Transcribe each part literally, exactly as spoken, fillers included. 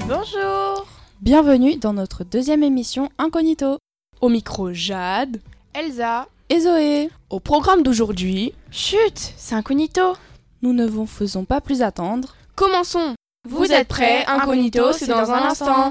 Bonjour. Bienvenue dans notre deuxième émission Incognito. Au micro Jade, Elsa. Et Zoé. Au programme d'aujourd'hui, Chut, c'est Incognito. Nous ne vous faisons pas plus attendre. commençons. Vous êtes prêts? Incognito, c'est dans un instant.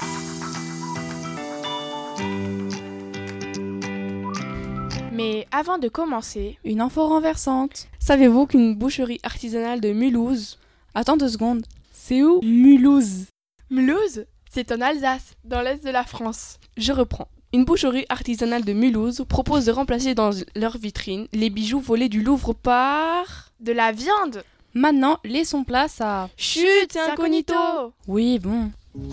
Mais avant de commencer, Une info renversante. Savez-vous qu'une boucherie artisanale de Mulhouse... Attends deux secondes. C'est où Mulhouse? Mulhouse, c'est en Alsace, dans l'est de la France. Je reprends. Une boucherie artisanale de Mulhouse propose de remplacer dans leur vitrine les bijoux volés du Louvre par... De la viande. Maintenant, laissons place à... Chut, c'est Incognito. Oui, bon.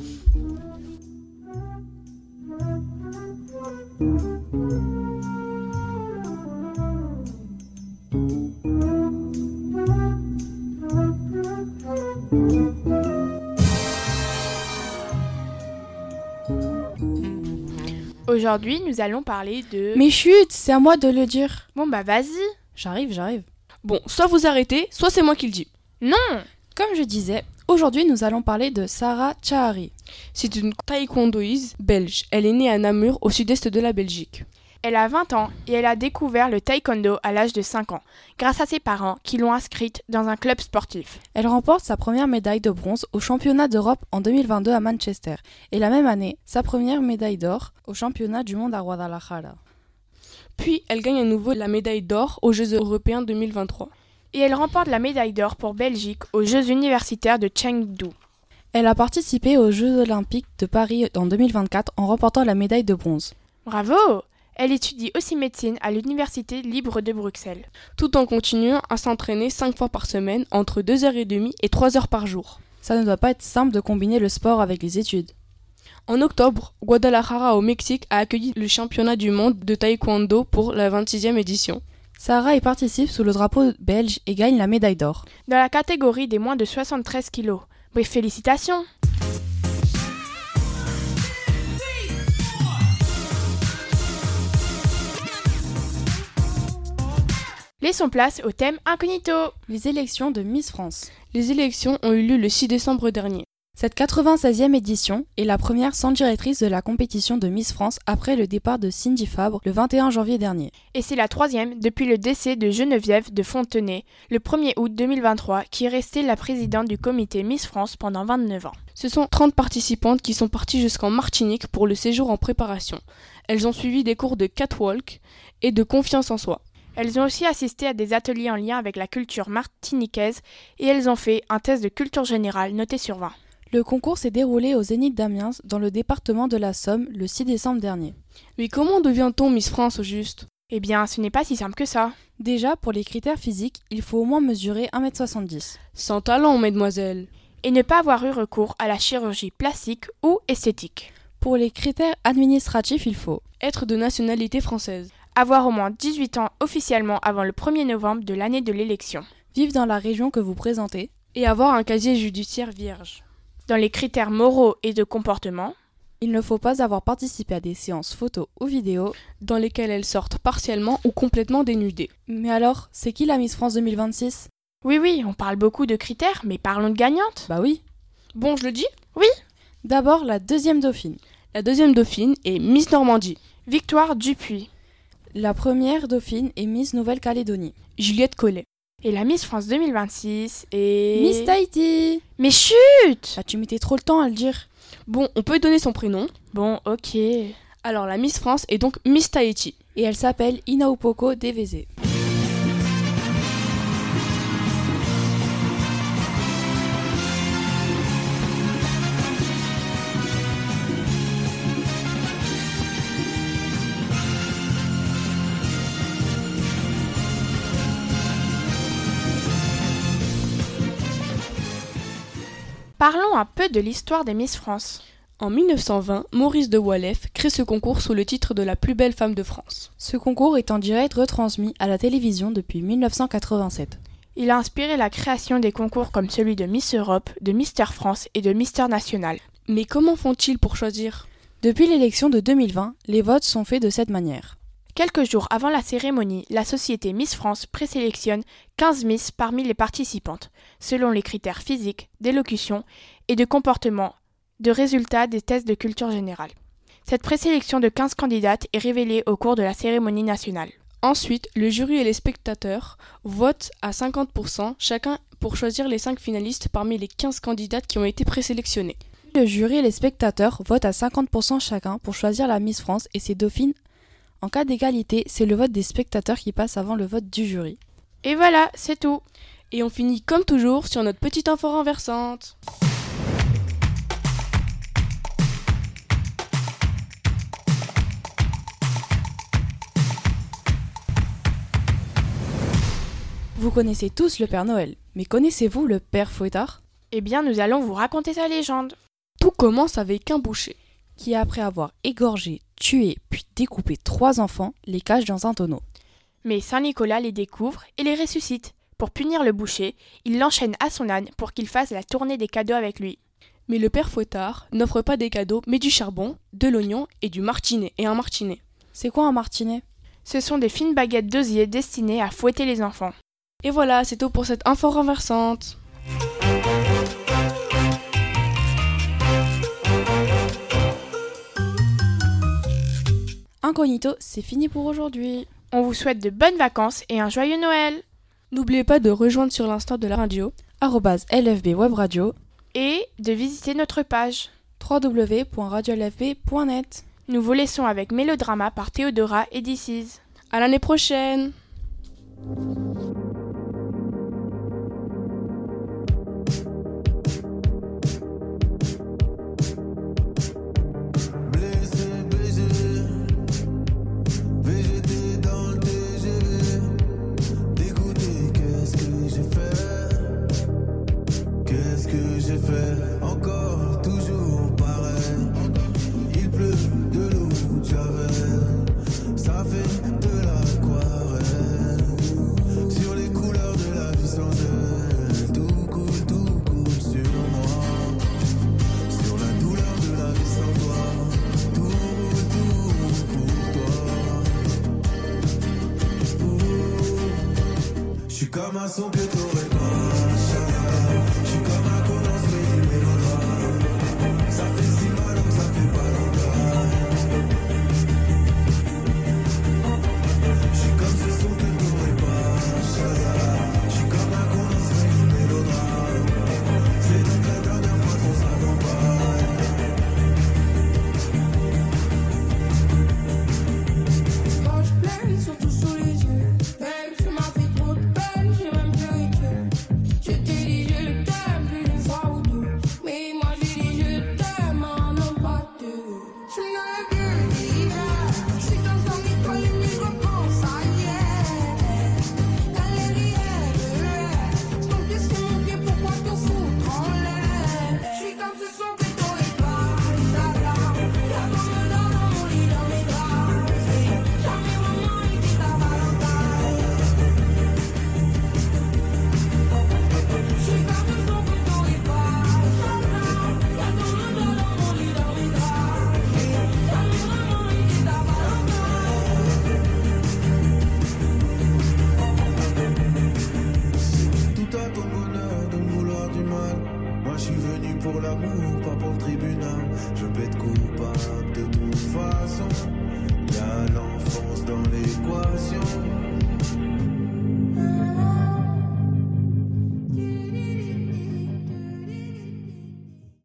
Aujourd'hui, nous allons parler de... Mais chut, c'est à moi de le dire. Bon bah vas-y. J'arrive, j'arrive. Bon, soit vous arrêtez, soit c'est moi qui le dis. Non. Comme je disais, aujourd'hui nous allons parler de Sarah Chahari. C'est une taekwondoïse belge. Elle est née à Namur, au sud-est de la Belgique. Elle a vingt ans et elle a découvert le taekwondo à l'âge de cinq ans, grâce à ses parents qui l'ont inscrite dans un club sportif. Elle remporte sa première médaille de bronze au championnat d'Europe en deux mille vingt-deux à Manchester et la même année, sa première médaille d'or au championnat du monde à Guadalajara. Puis, elle gagne à nouveau la médaille d'or aux Jeux européens deux mille vingt-trois. Et elle remporte la médaille d'or pour Belgique aux Jeux universitaires de Chengdu. Elle a participé aux Jeux olympiques de Paris en deux mille vingt-quatre en remportant la médaille de bronze. Bravo! Elle étudie aussi médecine à l'Université libre de Bruxelles. Tout en continuant à s'entraîner cinq fois par semaine, entre deux heures trente et trois heures par jour. Ça ne doit pas être simple de combiner le sport avec les études. En octobre, Guadalajara au Mexique a accueilli le championnat du monde de taekwondo pour la vingt-sixième édition. Sarah y participe sous le drapeau belge et gagne la médaille d'or. Dans la catégorie des moins de soixante-treize kilos. Bref, félicitations! Laissons place au thème Incognito. Les élections de Miss France. Les élections ont eu lieu le six décembre dernier. Cette quatre-vingt-seizième édition est la première sans directrice de la compétition de Miss France après le départ de Cindy Fabre le vingt et un janvier dernier. Et c'est la troisième depuis le décès de Geneviève de Fontenay le premier août deux mille vingt-trois qui est restée la présidente du comité Miss France pendant vingt-neuf ans. Ce sont trente participantes qui sont parties jusqu'en Martinique pour le séjour en préparation. Elles ont suivi des cours de catwalk et de confiance en soi. Elles ont aussi assisté à des ateliers en lien avec la culture martiniquaise et elles ont fait un test de culture générale noté sur vingt. Le concours s'est déroulé au Zénith d'Amiens dans le département de la Somme le six décembre dernier. Mais comment devient-on Miss France au juste ? Eh bien, ce n'est pas si simple que ça. Déjà, pour les critères physiques, il faut au moins mesurer un mètre soixante-dix. Sans talent, mesdemoiselles. Et ne pas avoir eu recours à la chirurgie plastique ou esthétique. Pour les critères administratifs, il faut être de nationalité française. Avoir au moins dix-huit ans officiellement avant le premier novembre de l'année de l'élection. Vivre dans la région que vous présentez. Et avoir un casier judiciaire vierge. Dans les critères moraux et de comportement, il ne faut pas avoir participé à des séances photos ou vidéos dans lesquelles elles sortent partiellement ou complètement dénudées. Mais alors, c'est qui la Miss France deux mille vingt-six ? Oui, oui, on parle beaucoup de critères, mais parlons de gagnantes. Bah oui. Bon, je le dis ? Oui. D'abord, la deuxième dauphine. La deuxième dauphine est Miss Normandie. Victoire Dupuis. La première dauphine est Miss Nouvelle-Calédonie. Juliette Collet. Et la Miss France deux mille vingt-six est... Miss Tahiti. Mais chut! Bah tu mettais trop le temps à le dire. Bon, on peut donner son prénom. Bon, ok. Alors la Miss France est donc Miss Tahiti. Et elle s'appelle Inaupoko Deveze. Parlons un peu de l'histoire des Miss France. En mille neuf cent vingt, Maurice de Walef crée ce concours sous le titre de la plus belle femme de France. Ce concours est en direct retransmis à la télévision depuis mille neuf cent quatre-vingt-sept. Il a inspiré la création des concours comme celui de Miss Europe, de Mister France et de Mister National. Mais comment font-ils pour choisir ? Depuis l'élection de deux mille vingt, les votes sont faits de cette manière. Quelques jours avant la cérémonie, la société Miss France présélectionne quinze Miss parmi les participantes, selon les critères physiques, d'élocution et de comportement de résultats des tests de culture générale. Cette présélection de quinze candidates est révélée au cours de la cérémonie nationale. Ensuite, le jury et les spectateurs votent à cinquante pour cent chacun pour choisir les cinq finalistes parmi les quinze candidates qui ont été présélectionnées. Le jury et les spectateurs votent à cinquante pour cent chacun pour choisir la Miss France et ses dauphines. En cas d'égalité, c'est le vote des spectateurs qui passe avant le vote du jury. Et voilà, c'est tout. Et on finit comme toujours sur notre petite info renversante. Vous connaissez tous le Père Noël, mais connaissez-vous le Père Fouettard ? Eh bien, nous allons vous raconter sa légende. Tout commence avec un boucher qui, après avoir égorgé, tué puis découpé trois enfants, les cache dans un tonneau. Mais Saint Nicolas les découvre et les ressuscite. Pour punir le boucher, il l'enchaîne à son âne pour qu'il fasse la tournée des cadeaux avec lui. Mais le Père Fouettard n'offre pas des cadeaux, mais du charbon, de l'oignon et du martinet et un martinet. C'est quoi un martinet ? Ce sont des fines baguettes d'osier destinées à fouetter les enfants. Et voilà, c'est tout pour cette info renversante. Incognito, c'est fini pour aujourd'hui. On vous souhaite de bonnes vacances et un joyeux Noël. N'oubliez pas de rejoindre sur l'Insta de la radio arobase L F B Web Radio et de visiter notre page w w w point radio l f b point net. Nous vous laissons avec Mélodrama par Théodora et This. À l'année prochaine. Encore, toujours pareil. Il pleut de l'eau de Javel, ça fait de l'aquarelle. Sur les couleurs de la vie sans elle, tout coule, tout coule sur moi. Sur la douleur de la vie sans toi, tout roule, tout roule pour toi. Je suis comme un son que t'aurais pas. Pour l'amour, pas pour le tribunal. Je peux être coupable de toute façon. Y a l'enfance dans l'équation.